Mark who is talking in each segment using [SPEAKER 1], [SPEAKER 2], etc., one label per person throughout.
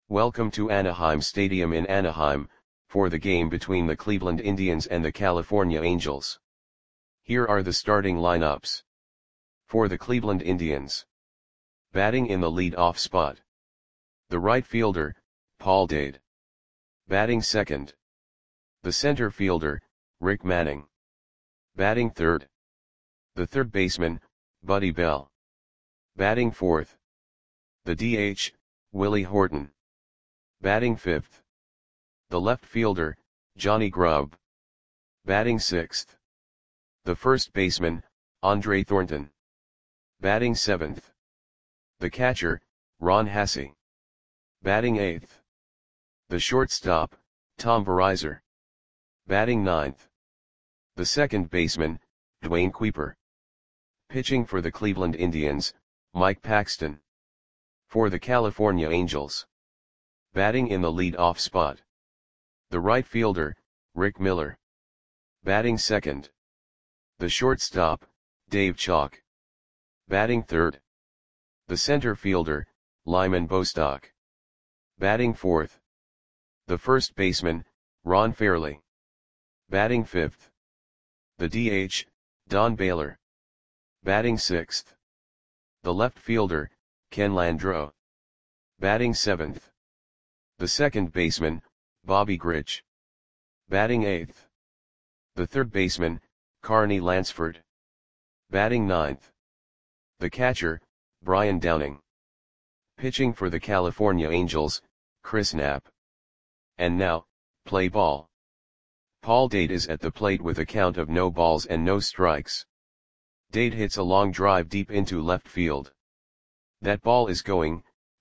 [SPEAKER 1] Welcome to Anaheim Stadium in Anaheim, for the game between the Cleveland Indians and the California Angels. Here are the starting lineups. For the Cleveland Indians. Batting in the lead-off spot. The right fielder, Paul Dade. Batting second. The center fielder, Rick Manning. Batting third. The third baseman, Buddy Bell. Batting fourth. The DH, Willie Horton. Batting fifth. The left fielder, Johnny Grubb. Batting sixth. The first baseman, Andre Thornton. Batting seventh. The catcher, Ron Hassey. Batting eighth. The shortstop, Tom Verizzer. Batting ninth. The second baseman, Dwayne Kuiper. Pitching for the Cleveland Indians, Mike Paxton. For the California Angels. Batting in the lead-off spot. The right fielder, Rick Miller. Batting second. The shortstop, Dave Chalk. Batting third. The center fielder, Lyman Bostock. Batting fourth. The first baseman, Ron Fairly. Batting fifth. The DH, Don Baylor. Batting sixth. The left fielder, Ken Landreau. Batting seventh. The second baseman, Bobby Grich. Batting eighth. The third baseman, Carney Lansford. Batting ninth. The catcher, Brian Downing. Pitching for the California Angels, Chris Knapp. And now, play ball. Paul Dade is at the plate with a count of no balls and no strikes. Dade hits a long drive deep into left field. That ball is going,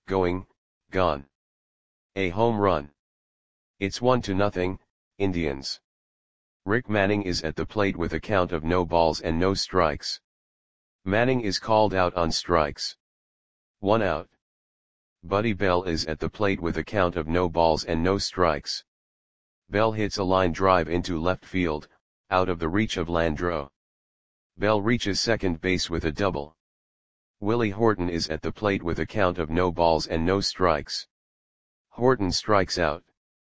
[SPEAKER 1] gone. A home run. It's 1-0, Indians. Rick Manning is at the plate with a count of no balls and no strikes. Manning is called out on strikes. 1 out. Buddy Bell is at the plate with a count of no balls and no strikes. Bell hits a line drive into left field, out of the reach of Landreau. Bell reaches second base with a double. Willie Horton is at the plate with a count of no balls and no strikes. Horton strikes out.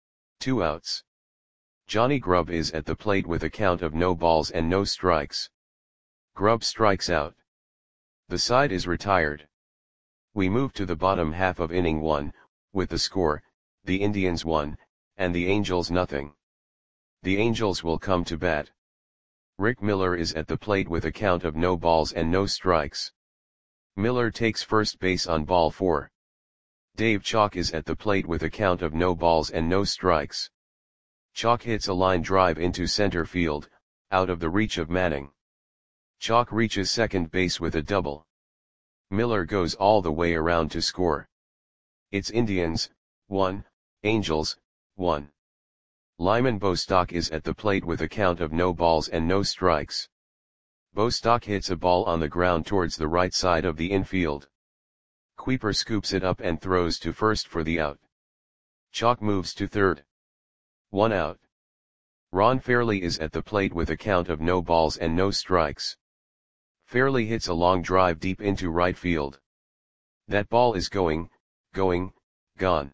[SPEAKER 1] 2 outs. Johnny Grubb is at the plate with a count of no balls and no strikes. Grubb strikes out. The side is retired. We move to the bottom half of inning 1, with the score, the Indians 1, and the Angels nothing. The Angels will come to bat. Rick Miller is at the plate with a count of no balls and no strikes. Miller takes first base on ball 4. Dave Chalk is at the plate with a count of no balls and no strikes. Chalk hits a line drive into center field, out of the reach of Manning. Chalk reaches second base with a double. Miller goes all the way around to score. It's Indians, 1, Angels, 1. Lyman Bostock is at the plate with a count of no balls and no strikes. Bostock hits a ball on the ground towards the right side of the infield. Kuiper scoops it up and throws to first for the out. Chalk moves to third. 1 out. Ron Fairly is at the plate with a count of no balls and no strikes. Fairly hits a long drive deep into right field. That ball is going, gone.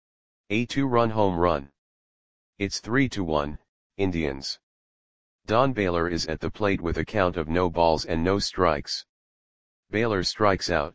[SPEAKER 1] A 2-run home run. It's 3-1, Indians. Don Baylor is at the plate with a count of no balls and no strikes. Baylor strikes out.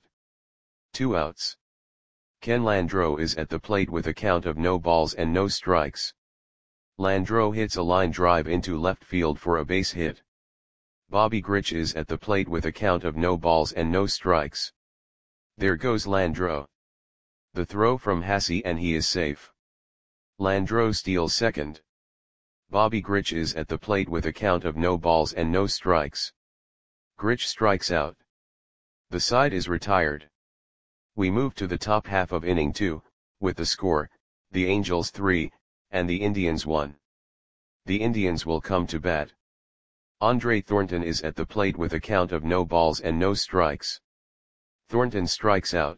[SPEAKER 1] 2 outs. Ken Landreau is at the plate with a count of no balls and no strikes. Landreau hits a line drive into left field for a base hit. Bobby Grich is at the plate with a count of no balls and no strikes. There goes Landreau. The throw from Hassey and he is safe. Landreau steals second. Bobby Grich is at the plate with a count of no balls and no strikes. Grich strikes out. The side is retired. We move to the top half of inning 2, with the score, the Angels 3, and the Indians 1. The Indians will come to bat. Andre Thornton is at the plate with a count of no balls and no strikes. Thornton strikes out.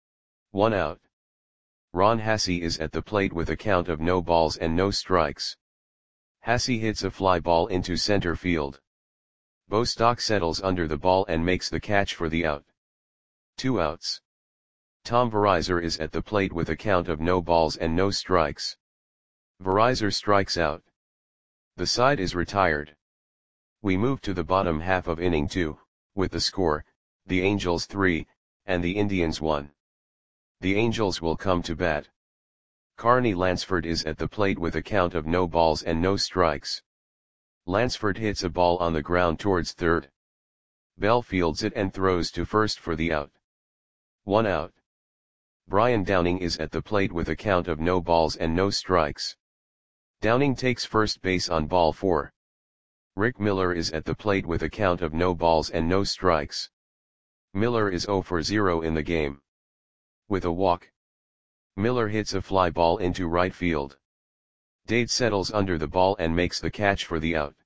[SPEAKER 1] 1 out. Ron Hassey is at the plate with a count of no balls and no strikes. Hassey hits a fly ball into center field. Bostock settles under the ball and makes the catch for the out. 2 outs. Tom Verizor is at the plate with a count of no balls and no strikes. Verizor strikes out. The side is retired. We move to the bottom half of inning 2, with the score, the Angels 3, and the Indians 1. The Angels will come to bat. Carney Lansford is at the plate with a count of no balls and no strikes. Lansford hits a ball on the ground towards third. Bell fields it and throws to first for the out. 1 out. Brian Downing is at the plate with a count of no balls and no strikes. Downing takes first base on ball 4. Rick Miller is at the plate with a count of no balls and no strikes. Miller is 0 for 0 in the game. With a walk, Miller hits a fly ball into right field. Dade settles under the ball and makes the catch for the out.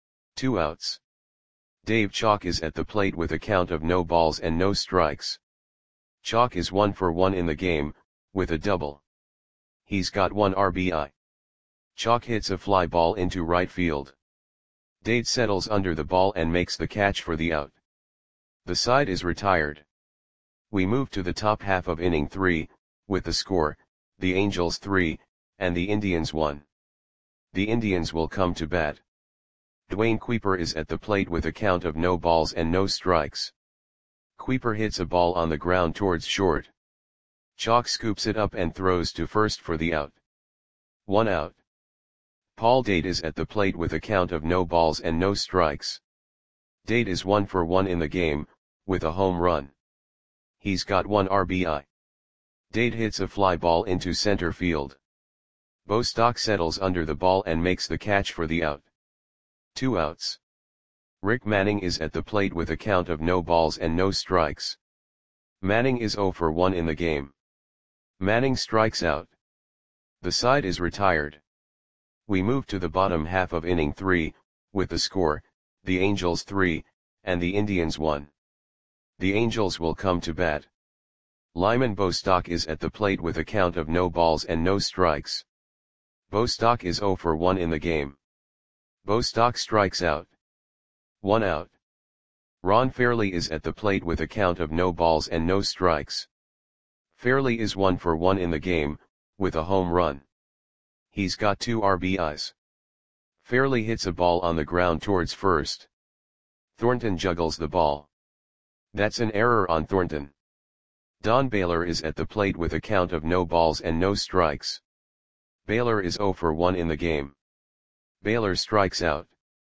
[SPEAKER 1] 2 outs. Dave Chalk is at the plate with a count of no balls and no strikes. Chalk is 1 for 1 in the game, with a double. He's got 1 RBI. Chalk hits a fly ball into right field. Dade settles under the ball and makes the catch for the out. The side is retired. We move to the top half of inning 3, with the score, the Angels 3, and the Indians 1. The Indians will come to bat. Dwayne Kuiper is at the plate with a count of no balls and no strikes. Kuiper hits a ball on the ground towards short. Chalk scoops it up and throws to first for the out. 1 out. Paul Dade is at the plate with a count of no balls and no strikes. Dade is 1 for 1 in the game, with a home run. He's got 1 RBI. Dade hits a fly ball into center field. Bostock settles under the ball and makes the catch for the out. 2 outs. Rick Manning is at the plate with a count of no balls and no strikes. Manning is 0 for 1 in the game. Manning strikes out. The side is retired. We move to the bottom half of inning 3, with the score, the Angels 3, and the Indians 1. The Angels will come to bat. Lyman Bostock is at the plate with a count of no balls and no strikes. Bostock is 0 for 1 in the game. Bostock strikes out. 1 out. Ron Fairley is at the plate with a count of no balls and no strikes. Fairley is 1 for 1 in the game, with a home run. He's got 2 RBIs. Fairley hits a ball on the ground towards first. Thornton juggles the ball. That's an error on Thornton. Don Baylor is at the plate with a count of no balls and no strikes. Baylor is 0 for 1 in the game. Baylor strikes out.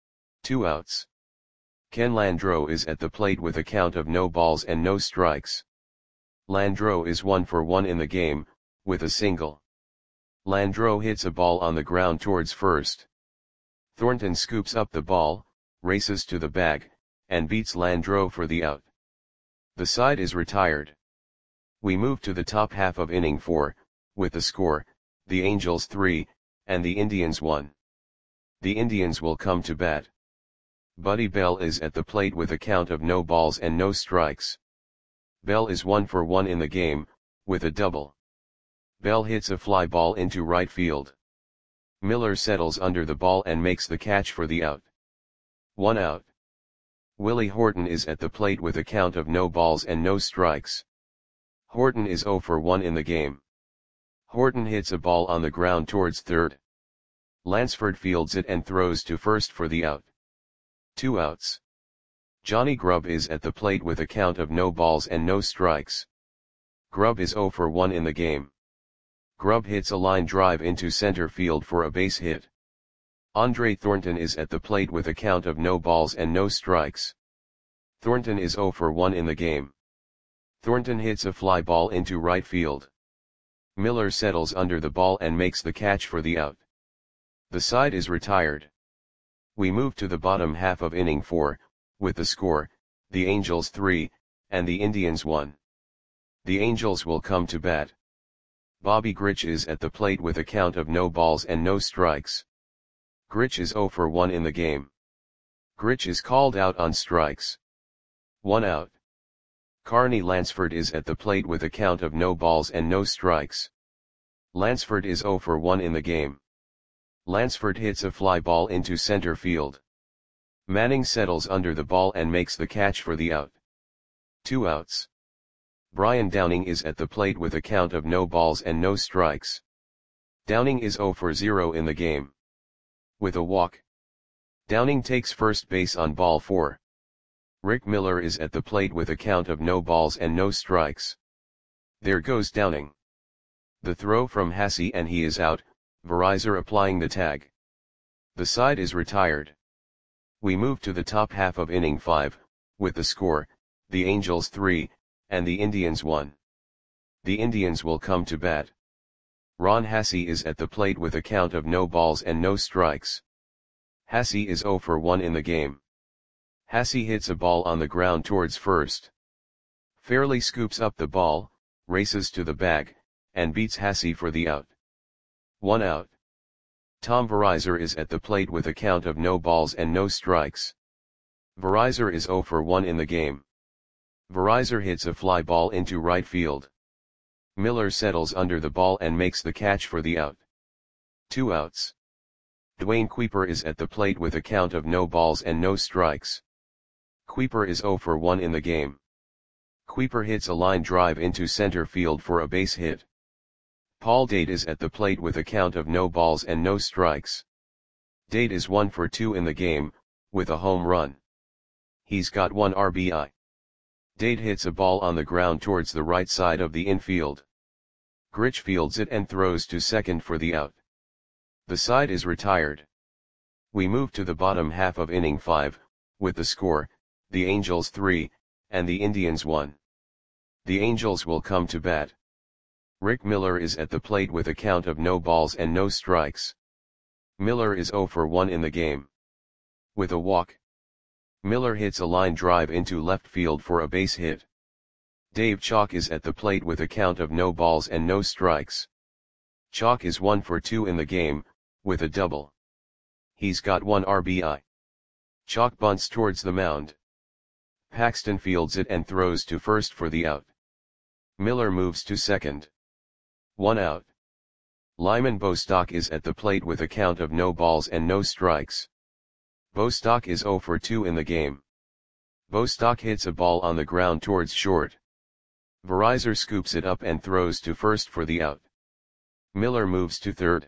[SPEAKER 1] 2 outs. Ken Landreau is at the plate with a count of no balls and no strikes. Landreau is 1 for 1 in the game, with a single. Landreau hits a ball on the ground towards first. Thornton scoops up the ball, races to the bag, and beats Landreau for the out. The side is retired. We move to the top half of inning 4, with the score, the Angels 3, and the Indians 1. The Indians will come to bat. Buddy Bell is at the plate with a count of no balls and no strikes. Bell is 1 for 1 in the game, with a double. Bell hits a fly ball into right field. Miller settles under the ball and makes the catch for the out. 1 out. Willie Horton is at the plate with a count of no balls and no strikes. Horton is 0 for 1 in the game. Horton hits a ball on the ground towards third. Lansford fields it and throws to first for the out. 2 outs. Johnny Grubb is at the plate with a count of no balls and no strikes. Grubb is 0 for 1 in the game. Grubb hits a line drive into center field for a base hit. Andre Thornton is at the plate with a count of no balls and no strikes. Thornton is 0 for 1 in the game. Thornton hits a fly ball into right field. Miller settles under the ball and makes the catch for the out. The side is retired. We move to the bottom half of inning 4, with the score, the Angels 3, and the Indians 1. The Angels will come to bat. Bobby Grich is at the plate with a count of no balls and no strikes. Grich is 0 for 1 in the game. Grich is called out on strikes. 1 out. Carney Lansford is at the plate with a count of no balls and no strikes. Lansford is 0 for 1 in the game. Lansford hits a fly ball into center field. Manning settles under the ball and makes the catch for the out. 2 outs. Brian Downing is at the plate with a count of no balls and no strikes. Downing is 0 for 0 in the game. With a walk, Downing takes first base on ball 4. Rick Miller is at the plate with a count of no balls and no strikes. There goes Downing. The throw from Hasse and he is out, Verizor applying the tag. The side is retired. We move to the top half of inning 5, with the score, the Angels 3, and the Indians 1. The Indians will come to bat. Ron Hasse is at the plate with a count of no balls and no strikes. Hasse is 0 for 1 in the game. Hasse hits a ball on the ground towards first. Fairley scoops up the ball, races to the bag, and beats Hasse for the out. 1 out. Tom Verizor is at the plate with a count of no balls and no strikes. Verizor is 0 for 1 in the game. Verizor hits a fly ball into right field. Miller settles under the ball and makes the catch for the out. 2 outs. Dwayne Kuiper is at the plate with a count of no balls and no strikes. Kuiper is 0 for 1 in the game. Kuiper hits a line drive into center field for a base hit. Paul Dade is at the plate with a count of no balls and no strikes. Dade is 1 for 2 in the game, with a home run. He's got 1 RBI. Dade hits a ball on the ground towards the right side of the infield. Grich fields it and throws to second for the out. The side is retired. We move to the bottom half of inning 5, with the score, the Angels 3, and the Indians 1. The Angels will come to bat. Rick Miller is at the plate with a count of no balls and no strikes. Miller is 0 for 1 in the game. With a walk, Miller hits a line drive into left field for a base hit. Dave Chalk is at the plate with a count of no balls and no strikes. Chalk is 1 for 2 in the game, with a double. He's got 1 RBI. Chalk bunts towards the mound. Paxton fields it and throws to first for the out. Miller moves to second. 1 out. Lyman Bostock is at the plate with a count of no balls and no strikes. Bostock is 0 for 2 in the game. Bostock hits a ball on the ground towards short. Verizor scoops it up and throws to first for the out. Miller moves to third.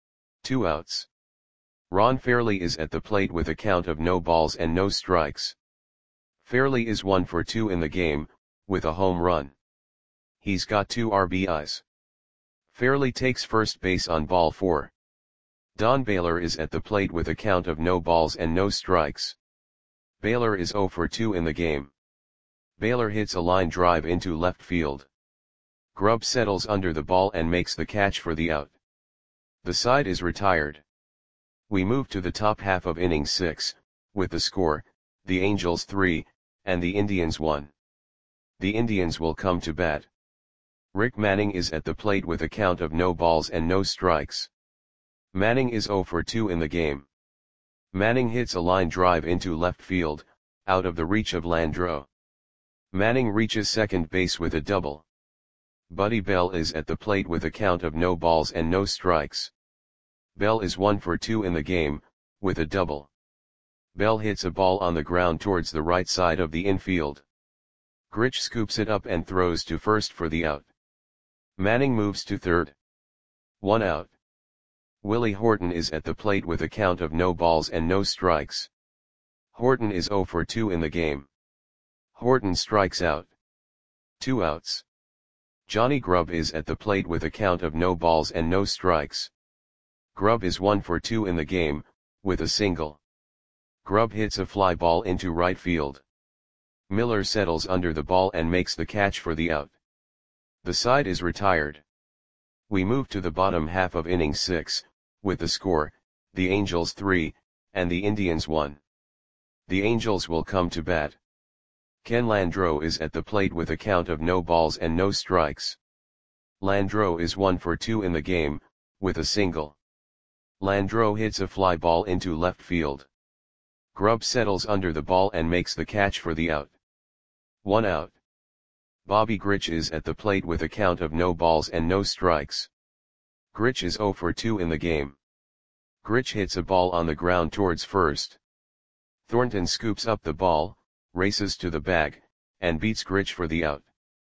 [SPEAKER 1] 2 outs. Ron Fairley is at the plate with a count of no balls and no strikes. Fairley is 1 for 2 in the game, with a home run. He's got 2 RBIs. Fairley takes first base on ball 4. Don Baylor is at the plate with a count of no balls and no strikes. Baylor is 0 for 2 in the game. Baylor hits a line drive into left field. Grubb settles under the ball and makes the catch for the out. The side is retired. We move to the top half of inning 6, with the score, the Angels 3, and the Indians 1. The Indians will come to bat. Rick Manning is at the plate with a count of no balls and no strikes. Manning is 0 for 2 in the game. Manning hits a line drive into left field, out of the reach of Landreau. Manning reaches second base with a double. Buddy Bell is at the plate with a count of no balls and no strikes. Bell is 1 for 2 in the game, with a double. Bell hits a ball on the ground towards the right side of the infield. Grich scoops it up and throws to first for the out. Manning moves to third. 1 out. Willie Horton is at the plate with a count of no balls and no strikes. Horton is 0 for 2 in the game. Horton strikes out. 2 outs. Johnny Grubb is at the plate with a count of no balls and no strikes. Grubb is 1 for 2 in the game, with a single. Grubb hits a fly ball into right field. Miller settles under the ball and makes the catch for the out. The side is retired. We move to the bottom half of inning 6, with the score, the Angels 3, and the Indians 1. The Angels will come to bat. Ken Landreau is at the plate with a count of no balls and no strikes. Landreau is 1 for 2 in the game, with a single. Landreau hits a fly ball into left field. Grubb settles under the ball and makes the catch for the out. 1 out. Bobby Grich is at the plate with a count of no balls and no strikes. Grich is 0 for 2 in the game. Grich hits a ball on the ground towards first. Thornton scoops up the ball, races to the bag, and beats Grich for the out.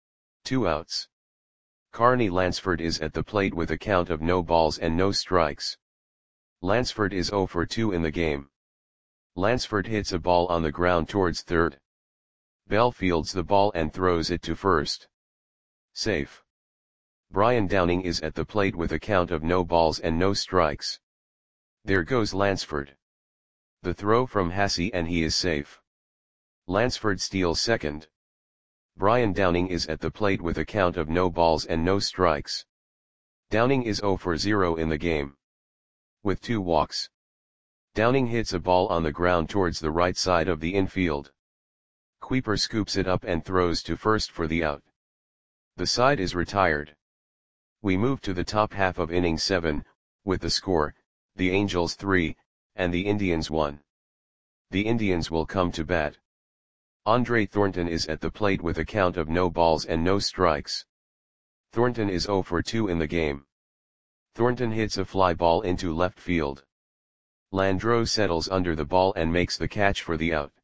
[SPEAKER 1] 2 outs. Carney Lansford is at the plate with a count of no balls and no strikes. Lansford is 0 for 2 in the game. Lansford hits a ball on the ground towards third. Bell fields the ball and throws it to first. Safe. Brian Downing is at the plate with a count of no balls and no strikes. There goes Lansford. The throw from Hasse and he is safe. Lansford steals second. Brian Downing is at the plate with a count of no balls and no strikes. Downing is 0 for 0 in the game. With 2 walks. Downing hits a ball on the ground towards the right side of the infield. Kuiper scoops it up and throws to first for the out. The side is retired. We move to the top half of inning 7, with the score, the Angels 3, and the Indians 1. The Indians will come to bat. Andre Thornton is at the plate with a count of no balls and no strikes. Thornton is 0 for 2 in the game. Thornton hits a fly ball into left field. Landreau settles under the ball and makes the catch for the out.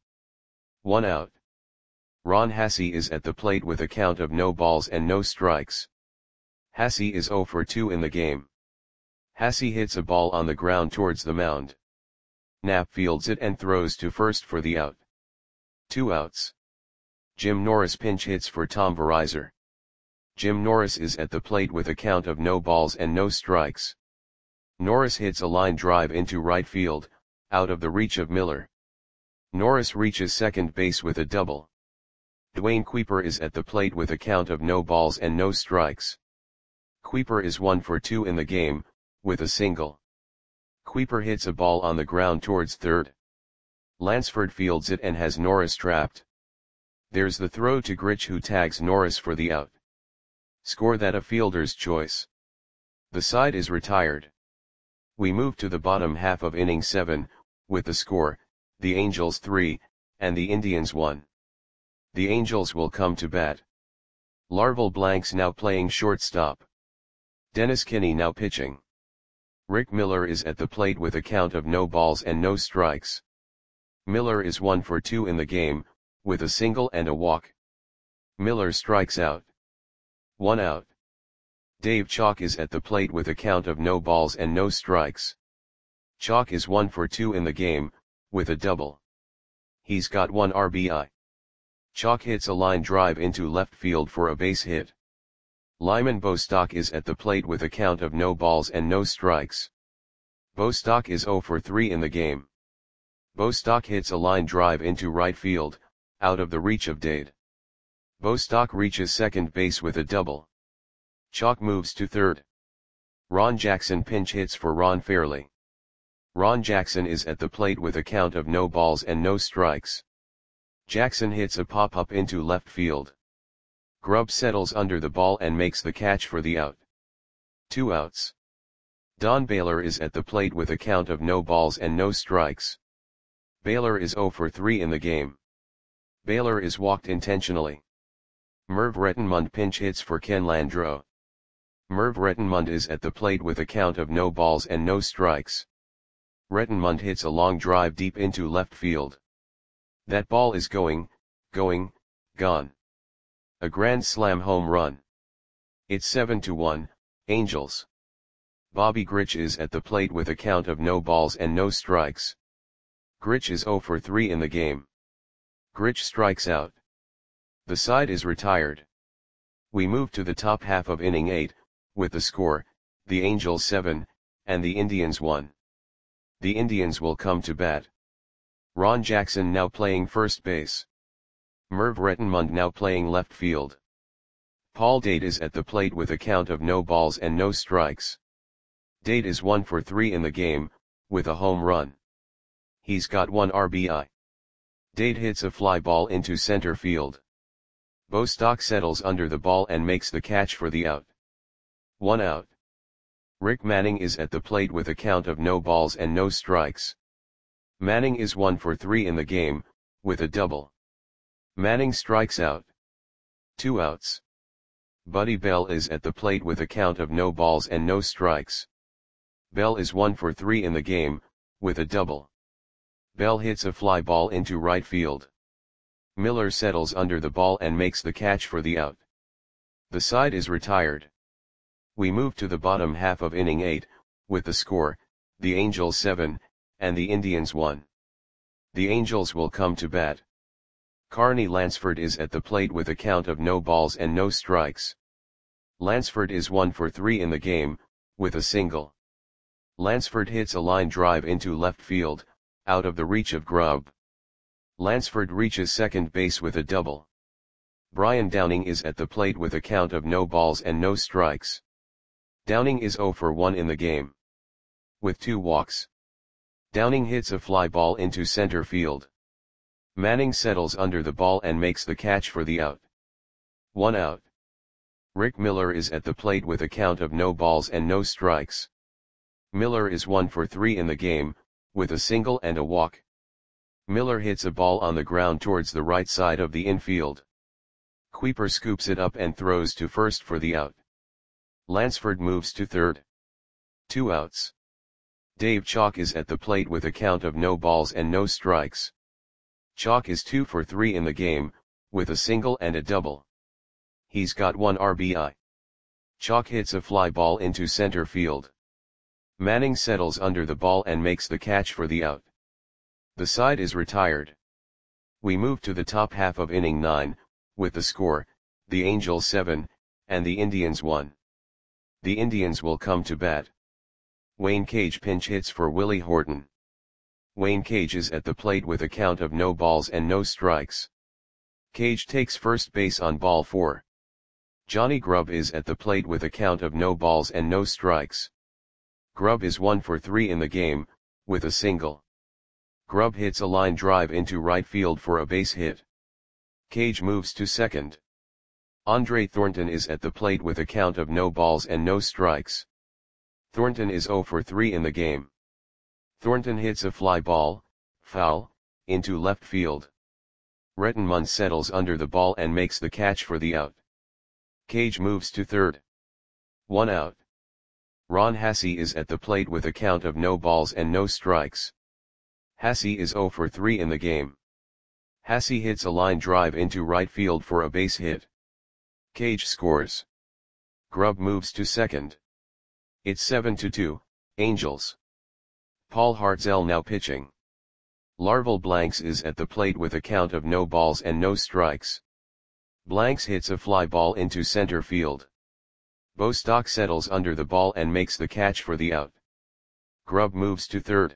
[SPEAKER 1] 1 out. Ron Hasse is at the plate with a count of no balls and no strikes. Hasse is 0 for 2 in the game. Hasse hits a ball on the ground towards the mound. Knapp fields it and throws to first for the out. 2 outs. Jim Norris pinch hits for Tom Verizor. Jim Norris is at the plate with a count of no balls and no strikes. Norris hits a line drive into right field, out of the reach of Miller. Norris reaches second base with a double. Dwayne Kuiper is at the plate with a count of no balls and no strikes. Kuiper is 1 for 2 in the game, with a single. Kuiper hits a ball on the ground towards third. Lansford fields it and has Norris trapped. There's the throw to Grich, who tags Norris for the out. Score that a fielder's choice. The side is retired. We move to the bottom half of inning 7, with the score, the Angels 3, and the Indians 1. The Angels will come to bat. Larval Blanks now playing shortstop. Dennis Kinney now pitching. Rick Miller is at the plate with a count of no balls and no strikes. Miller is 1 for 2 in the game, with a single and a walk. Miller strikes out. 1 out. Dave Chalk is at the plate with a count of no balls and no strikes. Chalk is 1 for 2 in the game, with a double. He's got 1 RBI. Chalk hits a line drive into left field for a base hit. Lyman Bostock is at the plate with a count of no balls and no strikes. Bostock is 0 for 3 in the game. Bostock hits a line drive into right field, out of the reach of Dade. Bostock reaches second base with a double. Chalk moves to third. Ron Jackson pinch hits for Ron Fairley. Ron Jackson is at the plate with a count of no balls and no strikes. Jackson hits a pop-up into left field. Grubb settles under the ball and makes the catch for the out. 2 outs. Don Baylor is at the plate with a count of no balls and no strikes. Baylor is 0 for 3 in the game. Baylor is walked intentionally. Merv Rettenmund pinch hits for Ken Landreau. Merv Rettenmund is at the plate with a count of no balls and no strikes. Rettenmund hits a long drive deep into left field. That ball is gone. A grand slam home run. It's 7-1, Angels. Bobby Grich is at the plate with a count of no balls and no strikes. Grich is 0 for 3 in the game. Grich strikes out. The side is retired. We move to the top half of inning 8, with the score, the Angels 7, and the Indians 1. The Indians will come to bat. Ron Jackson now playing first base. Merv Rettenmund now playing left field. Paul Dade is at the plate with a count of no balls and no strikes. Dade is 1 for 3 in the game, with a home run. He's got 1 RBI. Dade hits a fly ball into center field. Bostock settles under the ball and makes the catch for the out. 1 out. Rick Manning is at the plate with a count of no balls and no strikes. Manning is 1 for 3 in the game, with a double. Manning strikes out. 2 outs. Buddy Bell is at the plate with a count of no balls and no strikes. Bell is 1 for 3 in the game, with a double. Bell hits a fly ball into right field. Miller settles under the ball and makes the catch for the out. The side is retired. We move to the bottom half of inning 8, with the score, the Angels 7, and the Indians 1. The Angels will come to bat. Carney Lansford is at the plate with a count of no balls and no strikes. Lansford is 1 for 3 in the game, with a single. Lansford hits a line drive into left field, out of the reach of Grubb. Lansford reaches second base with a double. Brian Downing is at the plate with a count of no balls and no strikes. Downing is 0 for 1 in the game, with 2 walks. Downing hits a fly ball into center field. Manning settles under the ball and makes the catch for the out. 1 out. Rick Miller is at the plate with a count of no balls and no strikes. Miller is 1 for 3 in the game, with a single and a walk. Miller hits a ball on the ground towards the right side of the infield. Kuiper scoops it up and throws to first for the out. Lansford moves to third. 2 outs. Dave Chalk is at the plate with a count of no balls and no strikes. Chalk is 2 for 3 in the game, with a single and a double. He's got 1 RBI. Chalk hits a fly ball into center field. Manning settles under the ball and makes the catch for the out. The side is retired. We move to the top half of inning 9, with the score, the Angels 7, and the Indians 1. The Indians will come to bat. Wayne Cage pinch hits for Willie Horton. Wayne Cage is at the plate with a count of no balls and no strikes. Cage takes first base on ball 4. Johnny Grubb is at the plate with a count of no balls and no strikes. Grubb is 1 for 3 in the game, with a single. Grubb hits a line drive into right field for a base hit. Cage moves to second. Andre Thornton is at the plate with a count of no balls and no strikes. Thornton is 0 for 3 in the game. Thornton hits a fly ball, foul, into left field. Rettenmund settles under the ball and makes the catch for the out. Cage moves to third. 1 out. Ron Hassey is at the plate with a count of no balls and no strikes. Hassey is 0 for 3 in the game. Hassey hits a line drive into right field for a base hit. Cage scores. Grubb moves to second. It's 7-2, Angels. Paul Hartzell now pitching. Larval Blanks is at the plate with a count of no balls and no strikes. Blanks hits a fly ball into center field. Bostock settles under the ball and makes the catch for the out. Grubb moves to third.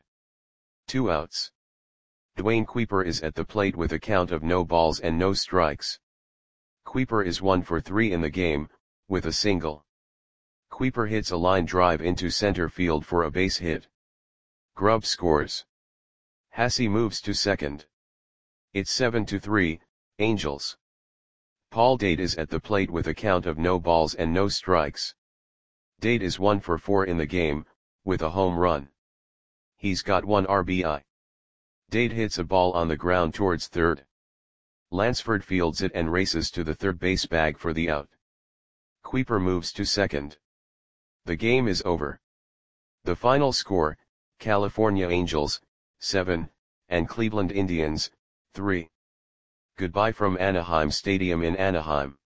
[SPEAKER 1] 2 outs. Dwayne Kuiper is at the plate with a count of no balls and no strikes. Kuiper is 1 for 3 in the game, with a single. Kuiper hits a line drive into center field for a base hit. Grubb scores. Hassey moves to second. It's 7-3, Angels. Paul Dade is at the plate with a count of no balls and no strikes. Dade is 1 for 4 in the game, with a home run. He's got 1 RBI. Dade hits a ball on the ground towards third. Lansford fields it and races to the third base bag for the out. Kuiper moves to second. The game is over. The final score, California Angels, 7, and Cleveland Indians, 3. Goodbye from Anaheim Stadium in Anaheim.